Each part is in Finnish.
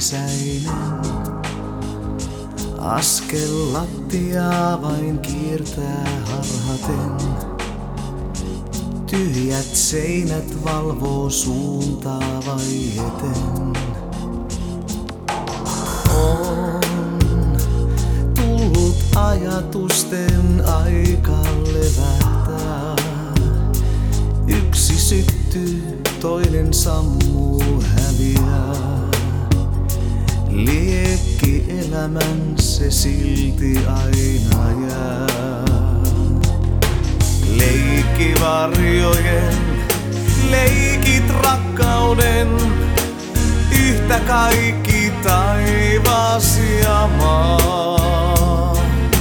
yksisäinen. Askel lattiaa vain kiertää harhaten. Tyhjät seinät valvoo suuntaa vaieten. On tullut ajatusten aika levähtää. Yksi syttyy, toinen sammuu, häviää. Liekki elämän se silti aina jää. Leikki varjojen, leikit rakkauden. Yhtä kaikki taivas ja maa.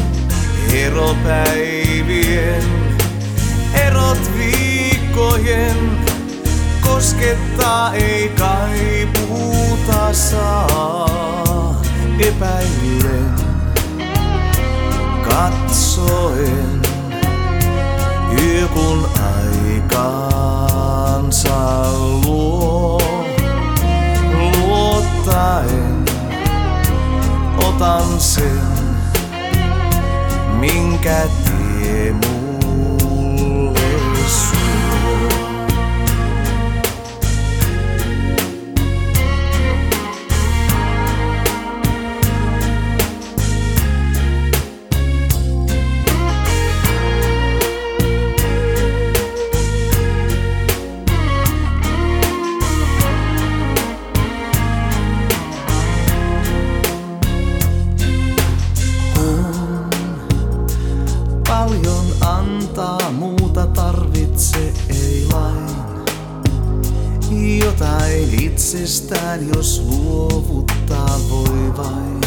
Eropäivien, erot viikkojen. Koskettaa ei kaipuuta saa. Epäillen, katsoen, yö kun aikaansa luo. Luottaen otan sen, minkä tie mulle suo. Paljon antaa, muuta tarvitse ei lain. Jotain itsestään, jos luovuttaa voi vain.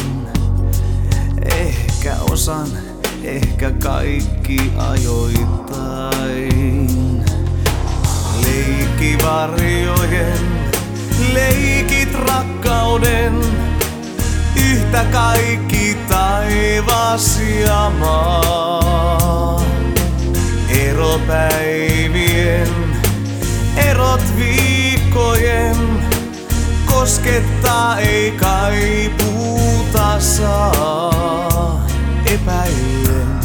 Ehkä osan, ehkä kaikki ajoittain. Leikki varjojen, leikit rakkauden. Yhtä kaikki taivas ja maa. Eropäivien, erot viikkojen. Koskettaa ei kaipuuta saa. Epäillen,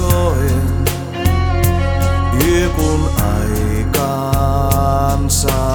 katsoen, yö kun aikaansa